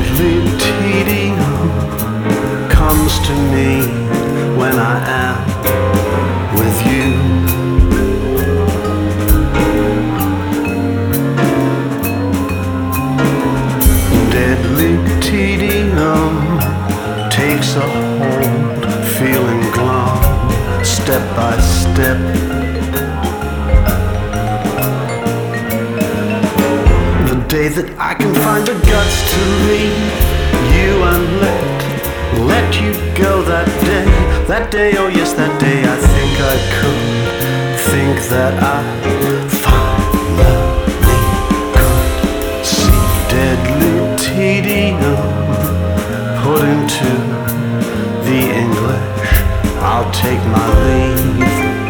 Deadly tedium comes to me when I am with you. Deadly tedium takes a hold, feeling glum, step by step. The day that I can find the guts to leave you and let you go that day, oh yes, that day I think I could, think that I finally could see deadly tedium put into the English. I'll take my leave.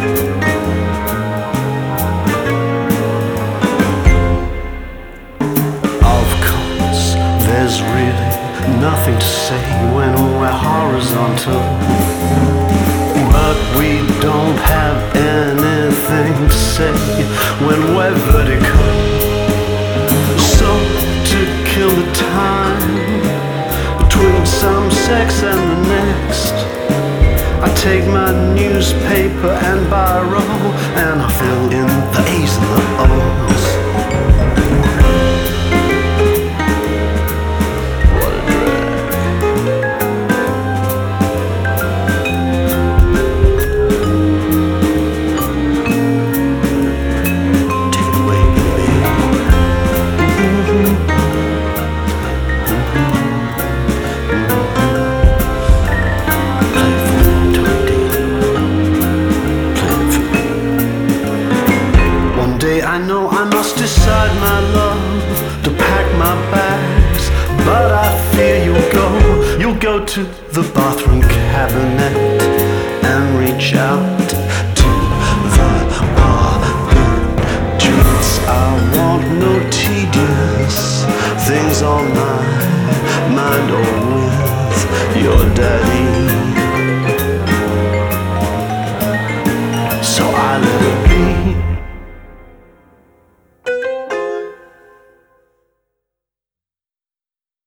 Of course, there's really nothing to say when we're horizontal, but we don't have anything to say when we're vertical. So to kill the time between some sex and the next, I take my newspaper and biro and I fill in the A's and the O's. I know I must decide, my love, to pack my bags, but I fear you'll go to the bathroom cabinet and reach out to the objects. I want no tedious things on my mind or with your daddy.